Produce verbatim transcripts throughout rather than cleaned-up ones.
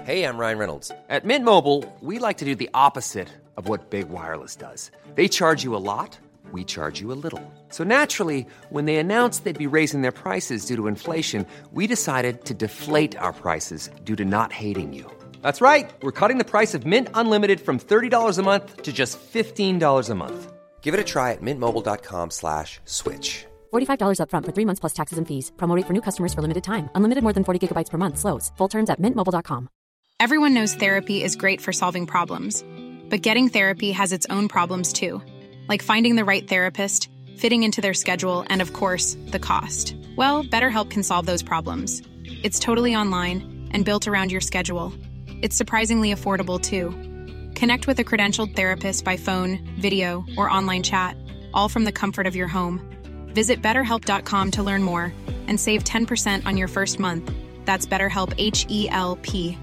Hey, I'm Ryan Reynolds. At Mint Mobile, we like to do the opposite of what Big Wireless does. They charge you a lot, we charge you a little. So naturally, when they announced they'd be raising their prices due to inflation, we decided to deflate our prices due to not hating you. That's right. We're cutting the price of Mint Unlimited from thirty dollars a month to just fifteen dollars a month. Give it a try at mintmobile.com slash switch. forty-five dollars up front for three months plus taxes and fees. Promo rate for new customers for limited time. Unlimited more than forty gigabytes per month slows. Full terms at mint mobile dot com. Everyone knows therapy is great for solving problems. But getting therapy has its own problems too. Like finding the right therapist, fitting into their schedule, and of course, the cost. Well, BetterHelp can solve those problems. It's totally online and built around your schedule. It's surprisingly affordable too. Connect with a credentialed therapist by phone, video, or online chat, all from the comfort of your home. Visit better help dot com to learn more and save ten percent on your first month. That's BetterHelp, H E L P.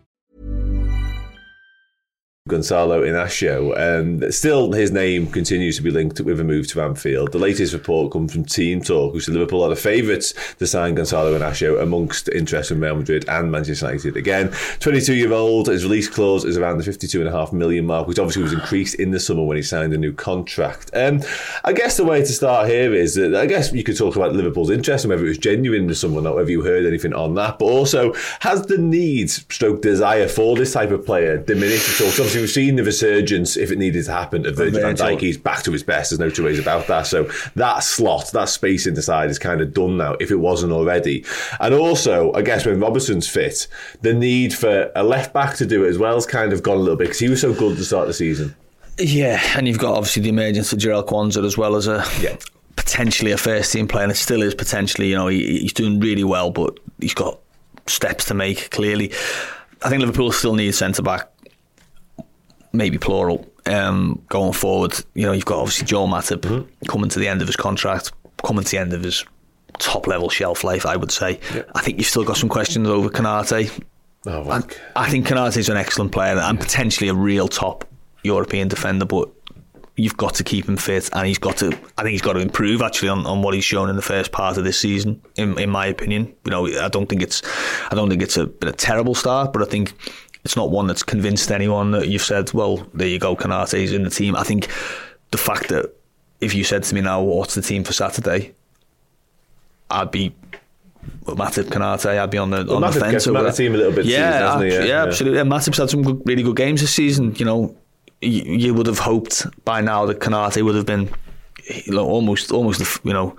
Gonzalo Inacio, and still his name continues to be linked with a move to Anfield. The latest report comes from Team Talk, who said Liverpool are the favourites to sign Gonzalo Inacio amongst interest from Real Madrid and Manchester United. Again, twenty-two-year-old, his release clause is around the fifty-two point five million mark, which obviously was increased in the summer when he signed a new contract. Um, I guess the way to start here is that I guess you could talk about Liverpool's interest and whether it was genuine in the summer or not, whether you heard anything on that, but also has the need stroke desire for this type of player diminished at all? So obviously we've seen the resurgence, if it needed to happen, of Virgil van Dijk. He's back to his best, there's no two ways about that. So that slot, that space in the side is kind of done now, if it wasn't already. And also, I guess when Robertson's fit, the need for a left back to do it as well has kind of gone a little bit, because he was so good at the start of the season. Yeah, and you've got obviously the emergence of Jarell Kwanzaa as well as a yeah. potentially a first team player, and it still is potentially, you know, he, he's doing really well, but he's got steps to make, clearly. I think Liverpool still need centre back, maybe plural, um, going forward. You know, you've got obviously Joel Matip mm-hmm. coming to the end of his contract, coming to the end of his top level shelf life, I would say. Yep. I think you've still got some questions over Konate. Oh, well. I, I think Konate's an excellent player and potentially a real top European defender, but you've got to keep him fit, and he's got to. I think he's got to improve actually on, on what he's shown in the first part of this season. In, in my opinion, you know, I don't think it's, I don't think it's a, been a terrible start, but I think it's not one that's convinced anyone that you've said, well, there you go, Konate's in the team. I think the fact that if you said to me now, what's the team for Saturday, I'd be Matip, Konate, I'd be on the, well, on Matip the fence over the team a little bit. Yeah, season, hasn't he? yeah, yeah, yeah, absolutely. And Matip's had some good, really good games this season. You know, you, you would have hoped by now that Konate would have been, you know, almost, almost, you know,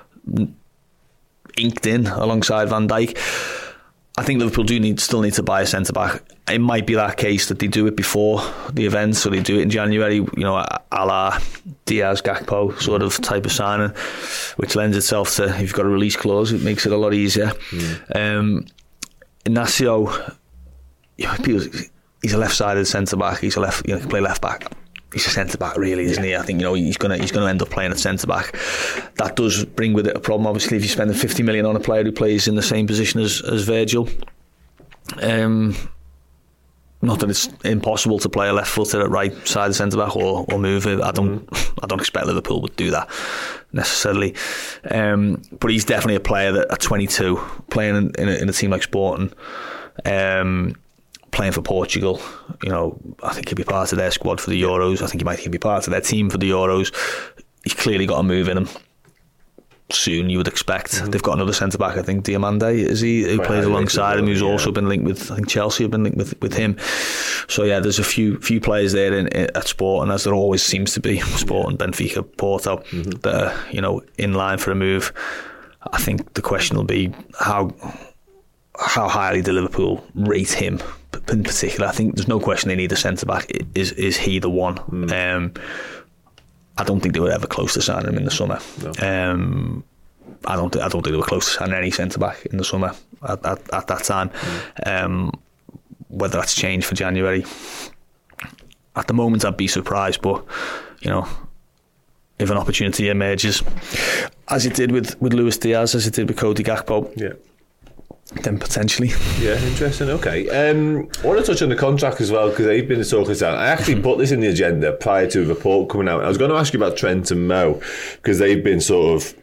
inked in alongside Van Dijk. I think Liverpool do need still need to buy a centre back. It might be that case that they do it before the event, so they do it in January, you know, a la Diaz, Gakpo sort of type of signing, which lends itself to, if you've got a release clause, it makes it a lot easier. Mm. Um, Inacio, you know, he's a left-sided centre back. He's a left, you know, can play left back. He's a centre back, really, isn't he? I think, you know, he's gonna he's gonna end up playing at centre back. That does bring with it a problem, obviously, if you're spending fifty million on a player who plays in the same position as as Virgil. Um, not that it's impossible to play a left footed at right side of centre back or or move it. I don't mm. I don't expect Liverpool would do that necessarily. Um, but he's definitely a player that at twenty-two, playing in, in, a, in a team like Sporting, um, playing for Portugal, you know, I think he'll be part of their squad for the Euros. I think he might even be part of their team for the Euros. He's clearly got a move in him. Soon, you would expect. Mm-hmm. They've got another centre back, I think Diomande is he, who Quite plays alongside him, who's yeah. also been linked with. I think Chelsea have been linked with, with him. So yeah, there's a few few players there in, in, at Sporting, as there always seems to be. Sporting, Benfica, Porto, mm-hmm. that are, you know, in line for a move. I think the question will be how how highly do Liverpool rate him in particular. I think there's no question they need a centre back. Is is he the one? Mm. Um, I don't think they were ever close to signing him in the summer. No. Um, I don't. Th- I don't think they were close to signing any centre back in the summer at, at, at that time. Mm. Um, whether that's changed for January, at the moment I'd be surprised. But you know, if an opportunity emerges, as it did with, with Luis Diaz, as it did with Cody Gakpo, yeah. then potentially. Yeah, interesting. Okay. Um, I want to touch on the contract as well, because they've been talking about. I actually put this in the agenda prior to a report coming out. I was going to ask you about Trent and Mo, because they've been sort of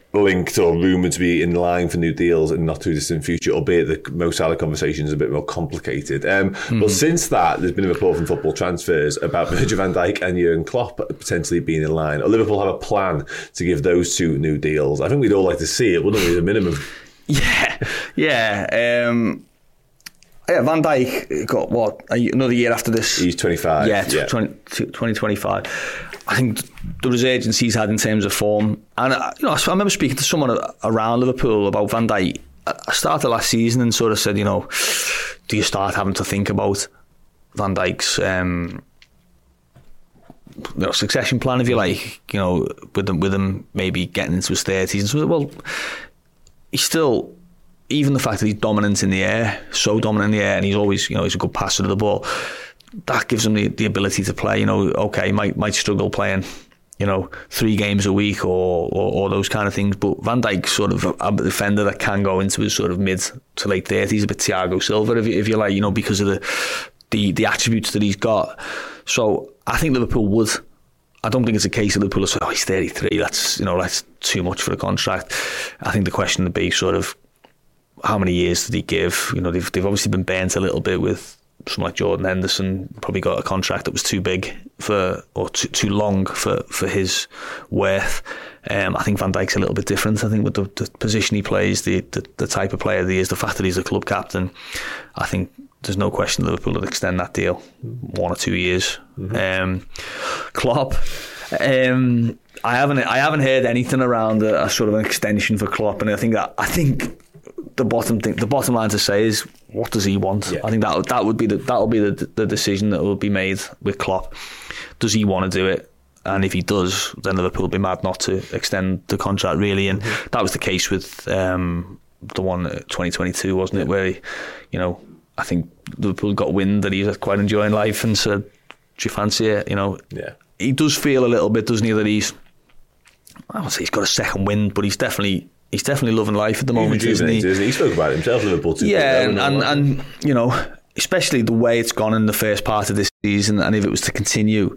linked or rumoured to be in line for new deals in the not too distant future, albeit the Mo Salah conversation is a bit more complicated. Um, mm. But since that, there's been a report from Football Transfers about Virgil van Dijk and Jurgen Klopp potentially being in line. Or Liverpool have a plan to give those two new deals. I think we'd all like to see it, wouldn't we, as a minimum? Yeah, yeah. Um, yeah, Van Dijk got, what, another year after this? He's twenty-five. Yeah, yeah. twenty twenty-five. I think the resurgence he's had in terms of form, and you know, I remember speaking to someone around Liverpool about Van Dijk. I started last season and sort of said, you know, do you start having to think about Van Dijk's um, you know, succession plan, if you like, you know, with him, with him maybe getting into his thirties, and so, well, he's still, even the fact that he's dominant in the air, so dominant in the air, and he's always, you know, he's a good passer of the ball. That gives him the, the ability to play, you know, okay, might might struggle playing, you know, three games a week or, or, or those kind of things. But Van Dijk's sort of a defender that can go into his sort of mid to late thirties, a bit Thiago Silva, if you, if you like, you know, because of the, the the attributes that he's got. So I think Liverpool would. I don't think it's a case of Liverpool say, oh, he's thirty-three, that's, you know, that's too much for the contract. I think the question would be sort of, how many years did he give? You know, they've they've obviously been burnt a little bit with someone like Jordan Henderson. Probably got a contract that was too big for, or too, too long for, for his worth. Um, I think Van Dijk's a little bit different. I think with the, the position he plays, the, the the type of player that he is, the fact that he's a club captain, I think there's no question Liverpool would extend that deal one or two years. Mm-hmm. Um, Klopp, um, I haven't I haven't heard anything around a, a sort of an extension for Klopp, and I think that I think. The bottom thing, the bottom line to say is, what does he want? Yeah. I think that that would be the that'll be the the decision that will be made with Klopp. Does he want to do it? And if he does, then Liverpool will be mad not to extend the contract, really. And mm-hmm. that was the case with um, the one twenty twenty-two, wasn't it? Where he, you know, I think Liverpool got wind that he's quite enjoying life and said, "Do you fancy it?" You know, yeah. He does feel a little bit, doesn't he, that he's, I won't say he's got a second wind, but he's definitely. He's definitely loving life at the moment, isn't he? isn't he? He spoke about it himself, Liverpool too. Yeah, and, and, and, you know, especially the way it's gone in the first part of this season, and if it was to continue,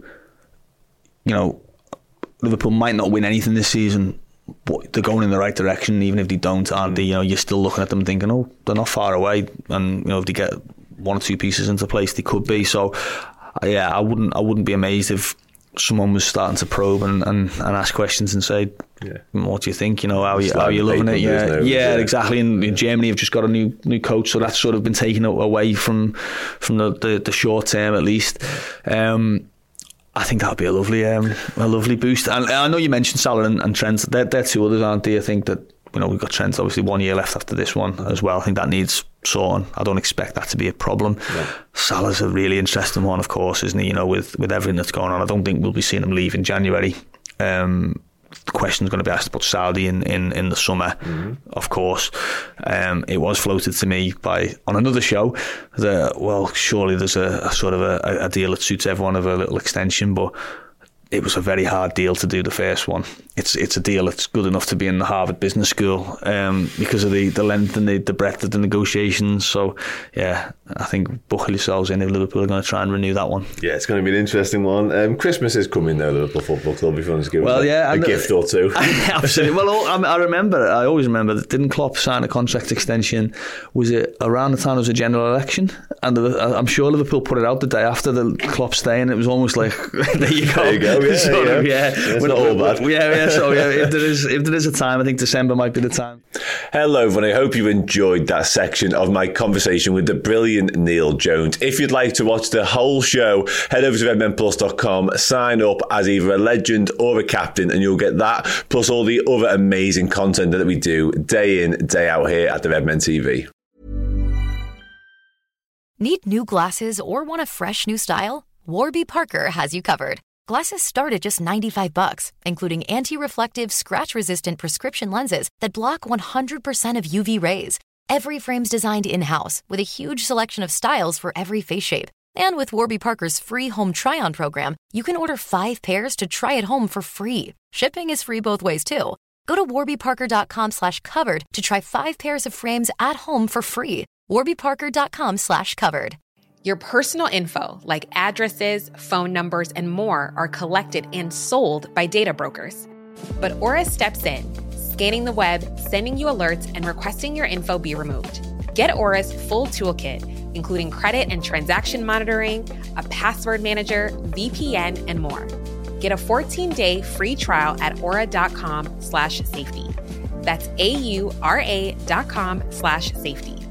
you know, Liverpool might not win anything this season, but they're going in the right direction. Even if they don't, aren't they? You know, you're still looking at them thinking, oh, they're not far away, and you know, if they get one or two pieces into place, they could be. So, yeah, I wouldn't, I wouldn't be amazed if someone was starting to probe and, and, and ask questions and say, yeah. what do you think? You know, how, you, how are you loving it? Yeah, no, yeah, yeah, exactly. And yeah. Germany have just got a new new coach, so that's sort of been taken away from from the, the, the short term at least. Um, I think that would be a lovely um, a lovely boost. And I know you mentioned Salah and, and Trent. They're, they're two others, aren't they? I think that, you know, we've got Trent obviously one year left after this one as well. I think that needs sorting. I don't expect that to be a problem. Yeah. Salah's a really interesting one, of course, isn't he? You know, with, with everything that's going on, I don't think we'll be seeing him leave in January. Um, the question's going to be asked about Saudi in, in, in the summer, mm-hmm. of course. Um, it was floated to me by on another show that, well, surely there's a, a sort of a, a deal that suits everyone of a little extension, but it was a very hard deal to do the first one. It's it's a deal that's good enough to be in the Harvard Business School um, because of the, the length and the, the breadth of the negotiations. So, yeah, I think buckle yourselves in if Liverpool are going to try and renew that one. Yeah, it's going to be an interesting one. Um, Christmas is coming now, Liverpool Football Club. If you want to give well, us yeah, a, a gift or two. Absolutely. Well, I remember, I always remember, that didn't Klopp sign a contract extension? Was it around the time there was a general election? And the, I'm sure Liverpool put it out the day after the Klopp stay, and it was almost like, there you go. There you go. Yeah, sort yeah. Of, yeah. It's not all bad. Yeah, yeah. So yeah, if there is if there is a time, I think December might be the time. Hello, everyone. I hope you enjoyed that section of my conversation with the brilliant Neil Jones. If you'd like to watch the whole show, head over to red men plus dot com, sign up as either a legend or a captain, and you'll get that plus all the other amazing content that we do day in, day out here at the Redmen T V. Need new glasses or want a fresh new style? Warby Parker has you covered. Glasses start at just ninety-five bucks, including anti-reflective, scratch-resistant prescription lenses that block one hundred percent of U V rays. Every frame's designed in-house with a huge selection of styles for every face shape. And with Warby Parker's free home try-on program, you can order five pairs to try at home for free. Shipping is free both ways, too. Go to warbyparker.com slash covered to try five pairs of frames at home for free. warbyparker.com slash covered. Your personal info, like addresses, phone numbers, and more, are collected and sold by data brokers. But Aura steps in, scanning the web, sending you alerts, and requesting your info be removed. Get Aura's full toolkit, including credit and transaction monitoring, a password manager, V P N, and more. Get a fourteen-day free trial at aura.com slash safety. That's A-U-R-A dot com slash safety.